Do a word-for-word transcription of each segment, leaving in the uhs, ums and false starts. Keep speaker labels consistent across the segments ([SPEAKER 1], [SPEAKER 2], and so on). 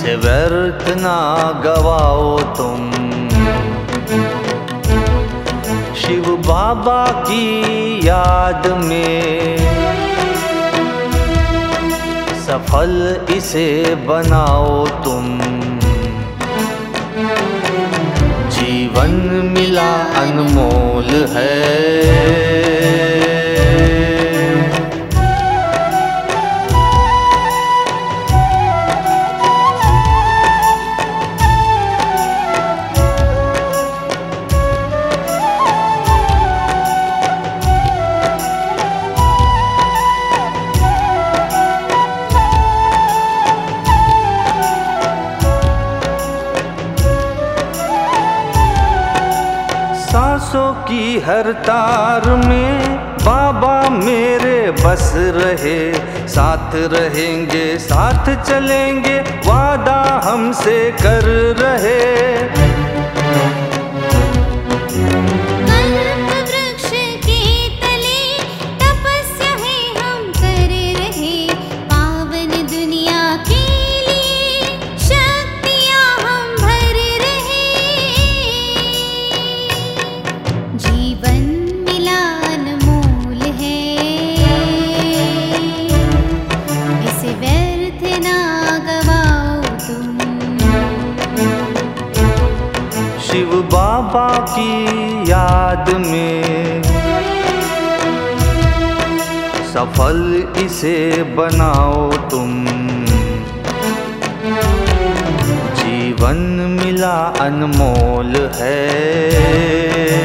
[SPEAKER 1] इसे व्यर्थ ना गवाओ तुम। शिव बाबा की याद में सफल इसे बनाओ तुम। जीवन मिला अनमोल है। सांसों की हर तार में बाबा मेरे बस रहे। साथ रहेंगे साथ चलेंगे वादा हमसे कर रहे। शिव बाबा की याद में सफल इसे बनाओ तुम। जीवन मिला अनमोल है।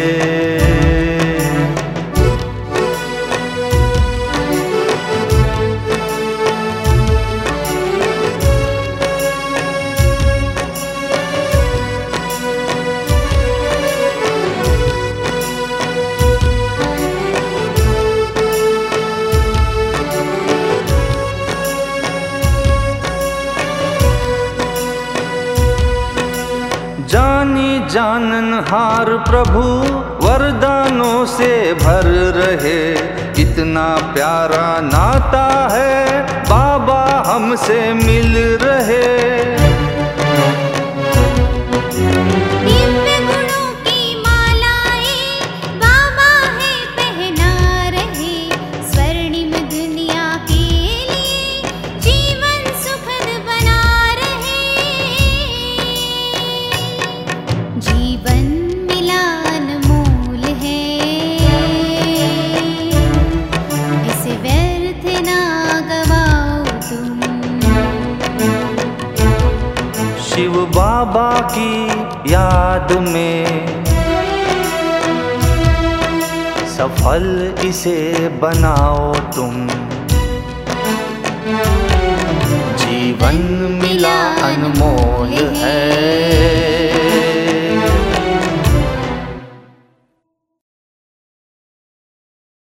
[SPEAKER 1] जानी जाननहार प्रभु वरदानों से भर रहे। इतना प्यारा नाता है बाबा हमसे मिल रहे। शिव बाबा की याद में सफल इसे बनाओ तुम। जीवन मिला अनमोल